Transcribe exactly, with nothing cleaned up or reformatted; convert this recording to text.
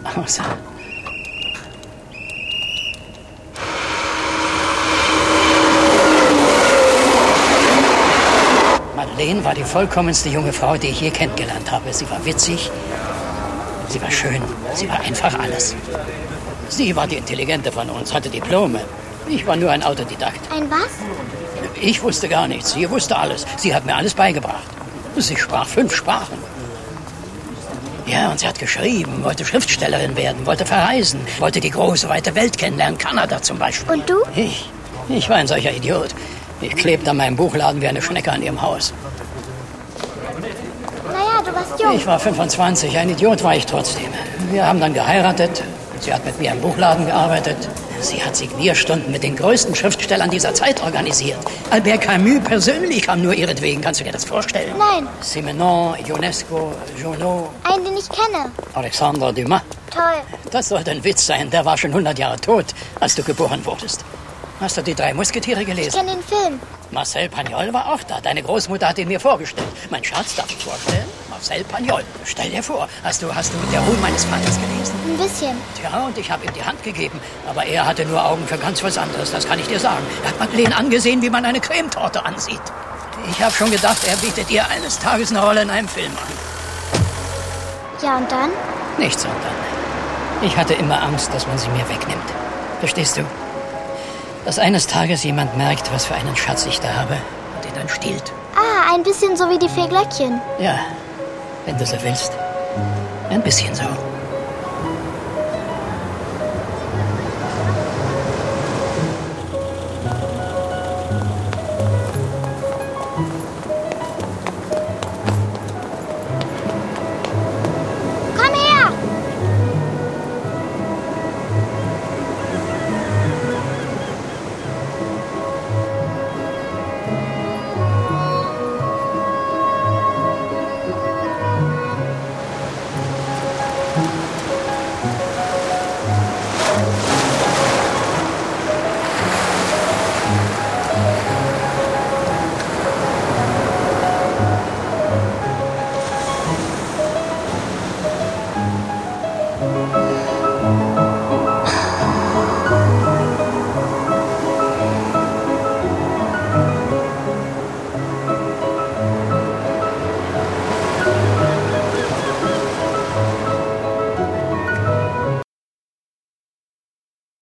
Außer... Madeleine war die vollkommenste junge Frau, die ich je kennengelernt habe. Sie war witzig, sie war schön, sie war einfach alles. Sie war die Intelligente von uns, hatte Diplome. Ich war nur ein Autodidakt. Ein was? Ich wusste gar nichts, sie wusste alles. Sie hat mir alles beigebracht. Sie sprach fünf Sprachen. Ja, und sie hat geschrieben, wollte Schriftstellerin werden, wollte verreisen, wollte die große, weite Welt kennenlernen, Kanada zum Beispiel. Und du? Ich? Ich war ein solcher Idiot. Ich klebte an meinem Buchladen wie eine Schnecke an ihrem Haus. Naja, du warst jung. Ich war fünfundzwanzig, ein Idiot war ich trotzdem. Wir haben dann geheiratet. Sie hat mit mir im Buchladen gearbeitet. Sie hat Signierstunden mit den größten Schriftstellern dieser Zeit organisiert. Albert Camus persönlich kam nur ihretwegen. Kannst du dir das vorstellen? Nein. Simenon, Ionesco, Junot. Einen, den ich kenne. Alexandre Dumas. Toll. Das sollte ein Witz sein. Der war schon hundert Jahre tot, als du geboren wurdest. Hast du die drei Musketiere gelesen? Ich kenne den Film. Marcel Pagnol war auch da. Deine Großmutter hat ihn mir vorgestellt. Mein Schatz, darf ich vorstellen? Marcel Pagnol. Stell dir vor, hast du, hast du Der Ruhm meines Vaters gelesen? Ein bisschen. Tja, und ich habe ihm die Hand gegeben. Aber er hatte nur Augen für ganz was anderes, das kann ich dir sagen. Er hat Madeleine angesehen, wie man eine Cremetorte ansieht. Ich habe schon gedacht, er bietet ihr eines Tages eine Rolle in einem Film an. Ja, und dann? Nichts und dann. Ich hatte immer Angst, dass man sie mir wegnimmt. Verstehst du? Dass eines Tages jemand merkt, was für einen Schatz ich da habe und ihn dann stiehlt. Ah, ein bisschen so wie die vier Glöckchen. Ja, wenn du so willst. Ein bisschen so.